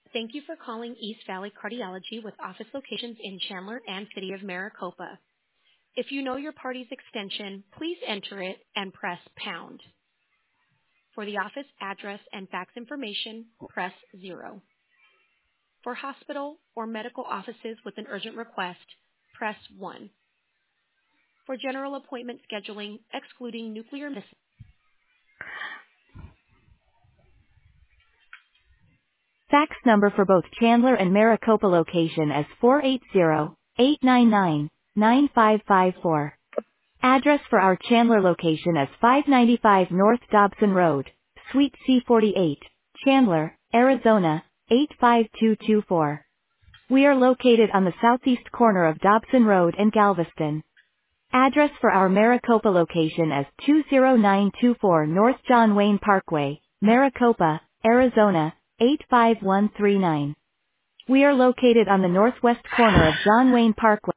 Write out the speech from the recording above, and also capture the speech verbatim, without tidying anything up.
Thank you for calling East Valley Cardiology with office locations in Chandler and City of Maricopa. If you know your party's extension, please enter it and press pound. For the office address and fax information, press zero. For hospital or medical offices with an urgent request, press one. For general appointment scheduling, excluding nuclear medicine. Fax number for both Chandler and Maricopa location is four eight zero, eight nine nine, nine five five four. Address for our Chandler location is five ninety-five North Dobson Road, Suite C forty-eight, Chandler, Arizona, eight five two two four. We are located on the southeast corner of Dobson Road and Galveston. Address for our Maricopa location is two zero nine two four North John Wayne Parkway, Maricopa, Arizona, eight five one three nine. We are located on the northwest corner of John Wayne Parkway.